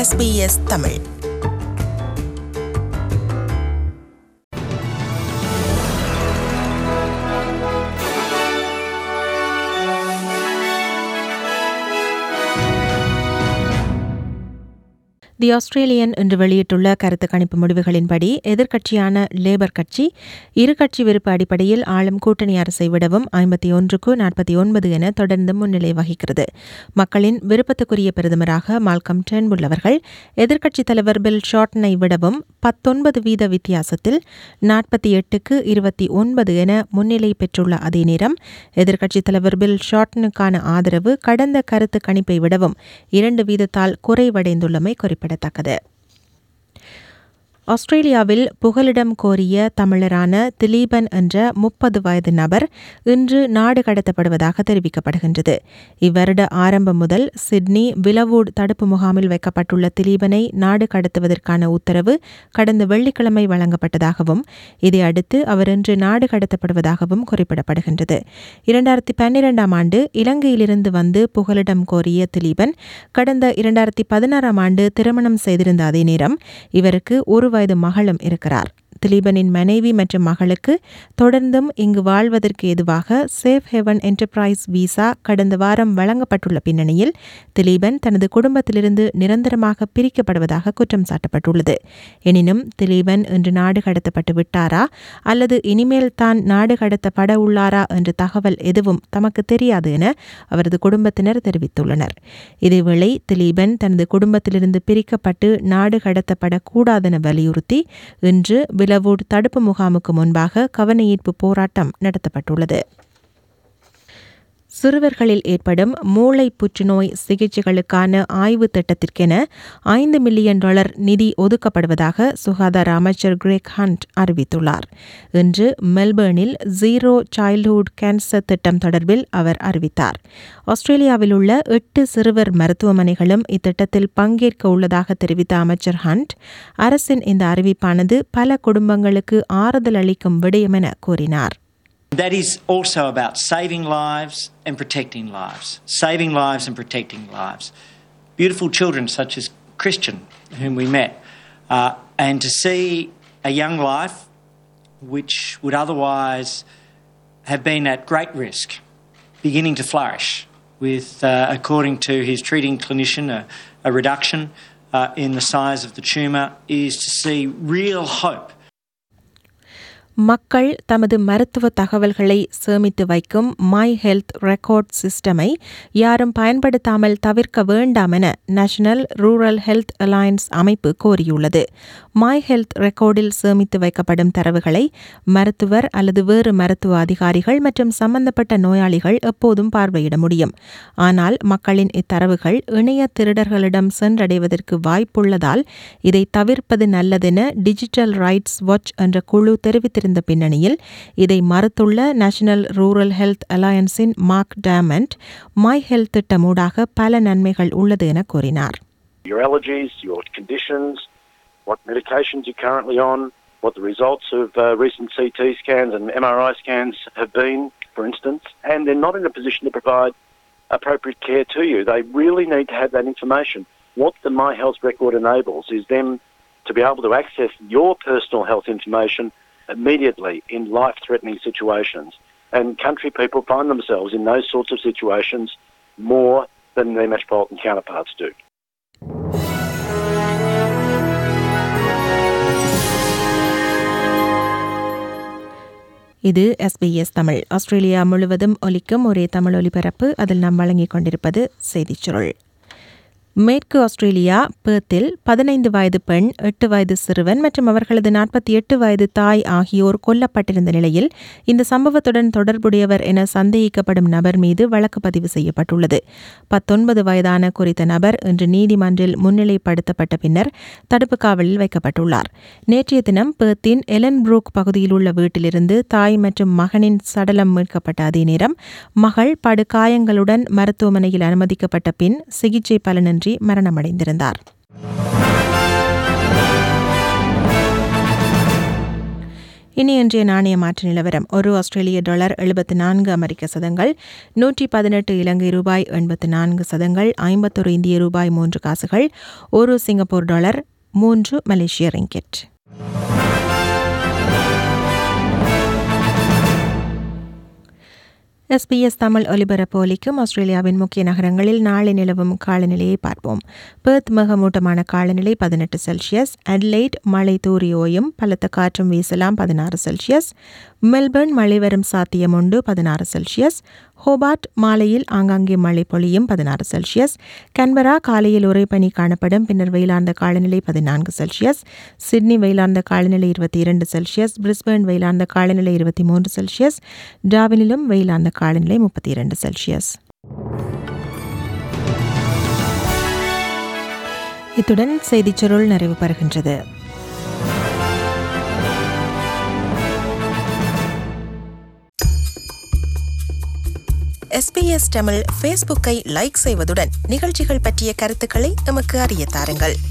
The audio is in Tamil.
SBS தமிழ். தி ஆஸ்திரேலியன் இன்று வெளியிட்டுள்ள கருத்து கணிப்பு முடிவுகளின்படி எதிர்க்கட்சியான லேபர் கட்சி இரு கட்சி விருப்ப அடிப்படையில் ஆளும் கூட்டணி அரசை விடவும் 51க்கு 49 என தொடர்ந்து முன்னிலை வகிக்கிறது. மக்களின் விருப்பத்துக்குரிய பிரதமராக மால்கம் டர்ன்புல் அவர்கள் எதிர்க்கட்சித் தலைவர் பில் ஷார்ட்டனை விடவும் 19 வீத வித்தியாசத்தில் 48க்கு 29 என முன்னிலை பெற்றுள்ள அதே நேரம் எதிர்க்கட்சித் தலைவர் பில் ஷார்ட்டனுக்கான ஆதரவு கடந்த கருத்து கணிப்பை விடவும் 2 வீதத்தால் குறைவடைந்துள்ளமை குறிப்பிடத்தக்கது. ஆஸ்திரேலியாவில் புகலிடம் கோரிய தமிழரான திலீபன் என்ற 30 வயது நபர் இன்று நாடு கடத்தப்படுவதாக தெரிவிக்கப்படுகின்றது. இவ்வருட ஆரம்பம் முதல் சிட்னி விலவூட் தடுப்பு முகாமில் வைக்கப்பட்டுள்ள திலீபனை நாடு கடத்துவதற்கான உத்தரவு கடந்த வெள்ளிக்கிழமை வழங்கப்பட்டதாகவும் இதையடுத்து அவர் இன்று நாடு கடத்தப்படுவதாகவும் குறிப்பிடப்படுகின்றது. 2012ஆம் ஆண்டு இலங்கையிலிருந்து வந்து புகலிடம் கோரிய திலீபன் கடந்த 2016ஆம் ஆண்டு திருமணம் செய்திருந்த அதே நேரம் இவருக்கு ஒரு வயது மகளும் இருக்கிறார். திலீபனின் மனைவி மற்றும் மகளுக்கு தொடர்ந்தும் இங்கு வாழ்வதற்கு ஏதுவாக சேஃப் ஹெவன் என்டர்பிரைஸ் விசா கடந்த வாரம் வழங்கப்பட்டுள்ள பின்னணியில் திலீபன் தனது குடும்பத்திலிருந்து நிரந்தரமாக பிரிக்கப்படுவதாக குற்றம் சாட்டப்பட்டுள்ளது. எனினும் திலீபன் இன்று நாடு கடத்தப்பட்டு விட்டாரா அல்லது இனிமேல் தான் நாடு கடத்தப்பட உள்ளாரா என்ற தகவல் எதுவும் தமக்கு தெரியாது என அவரது குடும்பத்தினர் தெரிவித்துள்ளனர். இதேவேளை திலீபன் தனது குடும்பத்திலிருந்து பிரிக்கப்பட்டு நாடு கடத்தப்படக்கூடாதென வலியுறுத்தி இன்று விலவூட் தடுப்பு முகாமுக்கு முன்பாக கவனஈர்ப்பு போராட்டம் நடத்தப்பட்டுள்ளது. சிறுவர்களில் ஏற்படும் மூளை புற்றுநோய் சிகிச்சைகளுக்கான ஆய்வு திட்டத்திற்கென $5 மில்லியன் நிதி ஒதுக்கப்படுவதாக சுகாதார அமைச்சர் கிரெக் ஹண்ட் அறிவித்துள்ளார். இன்று மெல்பர்னில் ஜீரோ சைல்ட்ஹுட் கேன்சர் திட்டம் தொடர்பில் அவர் அறிவித்தார். ஆஸ்திரேலியாவில் உள்ள 8 சிறுவர் மருத்துவமனைகளும் இத்திட்டத்தில் பங்கேற்க உள்ளதாக தெரிவித்த அமைச்சர் ஹண்ட் அரசின் இந்த அறிவிப்பானது பல குடும்பங்களுக்கு ஆறுதல் அளிக்கும் விடயம் என கூறினார். That is also about saving lives and protecting lives. Saving lives and protecting lives. Beautiful children such as Christian, whom we met, and to see a young life which would otherwise have been at great risk beginning to flourish with, according to his treating clinician, a reduction in the size of the tumour is to see real hope. மக்கள் தமது மருத்துவ தகவல்களை சேமித்து வைக்கும் மை ஹெல்த் ரெக்கார்ட் சிஸ்டமை யாரும் பயன்படுத்தாமல் தவிர்க்க வேண்டாம் என நேஷனல் ரூரல் ஹெல்த் அலையன்ஸ் அமைப்பு கோரியுள்ளது. மை ஹெல்த் ரெக்கார்டில் சேமித்து வைக்கப்படும் தரவுகளை மருத்துவர் அல்லது வேறு மருத்துவ அதிகாரிகள் மற்றும் சம்பந்தப்பட்ட நோயாளிகள் எப்போதும் பார்வையிட முடியும். ஆனால் மக்களின் இத்தரவுகள் இணைய திருடர்களிடம் சென்றடைவதற்கு வாய்ப்புள்ளதால் இதை தவிர்ப்பது நல்லதென டிஜிட்டல் ரைட்ஸ் வாட்ச் என்ற குழு தெரிவித்திருந்த பின்னணியில் இதை மறுத்துள்ள நேஷனல் ரூரல் ஹெல்த் அலையன்ஸின் மார்க் டாமண்ட் மை ஹெல்த் திட்டமூடாக பல நன்மைகள் உள்ளது என கூறினார். Your allergies, your conditions, what medications you're currently on, what the results of recent CT scans and MRI scans have been, for instance, and they're not in a position to provide appropriate care to you. They really need to have that information. What the My Health record enables is them to be able to access your personal health information immediately in life-threatening situations. And country people find themselves in those sorts of situations more than their metropolitan counterparts do. இது SBS தமிழ். ஆஸ்திரேலியா முழுவதும் ஒலிக்கும் ஒரே தமிழ் ஒலிபரப்பு. அதில் நாம் வழங்கிக் கொண்டிருப்பது செய்திச் சுருள். மேற்கு ஆஸ்திரேலியா பெர்த்தில் 15 வயது பெண், 8 வயது சிறுவன் மற்றும் அவர்களது 48 வயது தாய் ஆகியோர் கொல்லப்பட்டிருந்த நிலையில் இந்த சம்பவத்துடன் தொடர்புடையவர் என சந்தேகிக்கப்படும் நபர் மீது வழக்கு பதிவு செய்யப்பட்டுள்ளது. 19 வயதான குறித்த நபர் இன்று நீதிமன்றில் முன்னிலைப்படுத்தப்பட்ட பின்னர் தடுப்பு காவலில் வைக்கப்பட்டுள்ளார். நேற்றைய தினம் பெர்த்தின் எலன்புரூக் பகுதியில் உள்ள வீட்டிலிருந்து தாய் மற்றும் மகனின் சடலம் மீட்கப்பட்ட அதே நேரம் மகள் படுகாயங்களுடன் மருத்துவமனையில் அனுமதிக்கப்பட்ட பின் சிகிச்சை பலனின்றி மரணமடைந்திருந்தார். இனி இன்றைய நாணய மாற்று நிலவரம். ஒரு ஆஸ்திரேலிய டாலர் 74 அமெரிக்க சதங்கள், 118 இலங்கை ரூபாய் 84 சதங்கள், 51 இந்திய ரூபாய் 3 காசுகள், ஒரு சிங்கப்பூர் டாலர் 3 மலேசிய ரிங்கெட். SBS தமிழ் ஒலிபரப்பு ஒலிக்கும் ஆஸ்திரேலியாவின் முக்கிய நகரங்களில் நாளை நிலவும் காலநிலையை பார்ப்போம். பெர்த் மிகமூட்டமான காலநிலை 18 செல்சியஸ், அட்லைட் மழை தூறி ஓயும் பலத்த காற்றும் வீசலாம் 16 செல்சியஸ், மெல்பர்ன் மழை வரும் சாத்தியம் உண்டு 16 செல்சியஸ், ஹோபார்ட் மாலையில் ஆங்காங்கே மழை பொழியும் 16 செல்சியஸ், கன்பரா காலையில் உறைபனி காணப்படும் பின்னர் வெயிலார்ந்த காலநிலை 14 செல்சியஸ், சிட்னி வெயிலார்ந்த காலநிலை 22 செல்சியஸ், பிரிஸ்பேர்ன் வெயிலார்ந்த காலநிலை 23 செல்சியஸ், டார்வினிலும் வெயிலார்ந்த காலநிலை 32 செல்சியஸ். இத்துடன் செய்திச் சுருள் நிறைவு பெறுகின்றது. SBS தமிழ் ஃபேஸ்புக்கை லைக் செய்வதுடன் நிகழ்ச்சிகள் பற்றிய கருத்துக்களை எமக்கு அறிய தாருங்கள்.